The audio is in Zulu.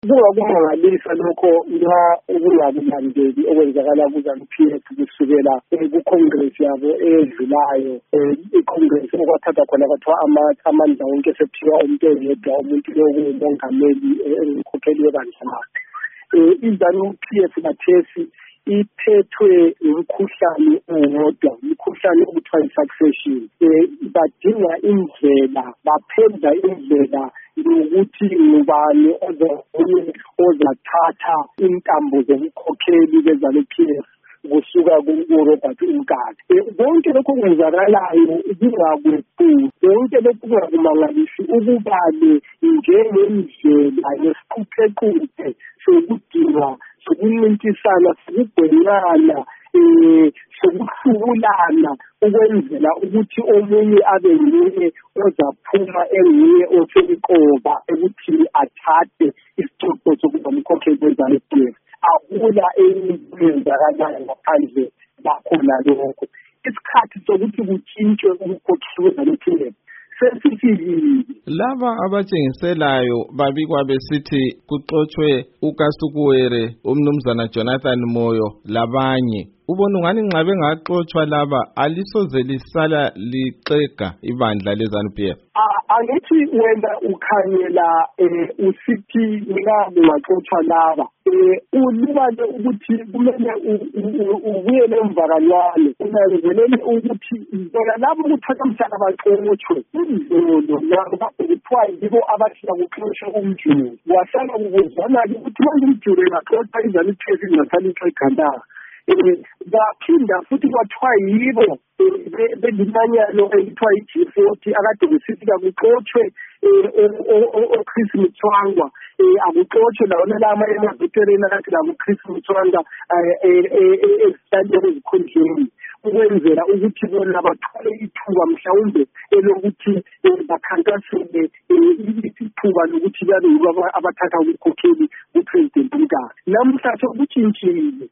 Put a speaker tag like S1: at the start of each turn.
S1: Kungakumangalisa lokho nxa ukungakulandeli okwenzakala ku-ZANU-PF kusukela ku-Congress yabo edlulayo, i-Congress okwathatha khona kwathiwa amandla wonke sephiwa umuntu oyedwa, umuntu lokungumongameli engumkhokheli webandla lakhe. I-ZANU-PF kathesi iphethwe umkhuhlane owodwa, umkhuhlane okuthiwa yi-succession. Badinga indlela, baphenza indlela yokuthi ngubani ozathatha intambo zobukhokheli be-ZANU-PF kusuka kuRobert Mugabe. Konke lokho kwenzakalayo kungakwephuli, konke lokho kungakumangalisi ukubale njengendlela yesiquphequphe sokudinga, sokuncintisana, sokugwenyana, sokuhlubulana ukwenzela ukuthi omunye abe nguye ozaphuma enguye oseliqoba ekuthini athathe isicoco sokuba umkhokheli we-ZANU-PF. Akula eyenzakalayo ngaphandle bakhona lokho. Isikhathi sokuthi kutshintshwe umkhokheli we-ZANU-PF sesifikile.
S2: Laba abatshengiselayo babikwa besithi kuxotshwe uKasukuwere, umnumzana Jonathan Moyo labanye. Ubona ungani nxa bengaxotshwa laba alisoze lisala lixega ibandla le-ZANU-PF?
S1: Angithi wena ukhanyela usithi kungaxotshwa laba ulibale ukuthi kumele ubuyele emvakalwane unanzelele ukuthi bona labo kuthatha mhlaka baxotshwe indlolo nabo kuthiwa yibo abathi akuxotshwe umjulu. Wasala ukuzwana-ke ukuthi manje umjulu engaxotshwa i-ZANU-PF ingathanda ixega. Baphinda futhi kwathiwa yibo belimanyano elithiwa yi-G40 akade besithi akuxotshwe uChris Mutswangwa, akuxotshwe lawona lama emaveterani akade lakuChris Mutswangwa ezihlalweni ezikhundleni ukwenzela ukuthi bona bathole ithuba mhlawumbe elokuthi bakhankasele ithuba lokuthi babe yibo abathatha ubukhokheli kuPresident Mugabe. Namhla sokutshintshile,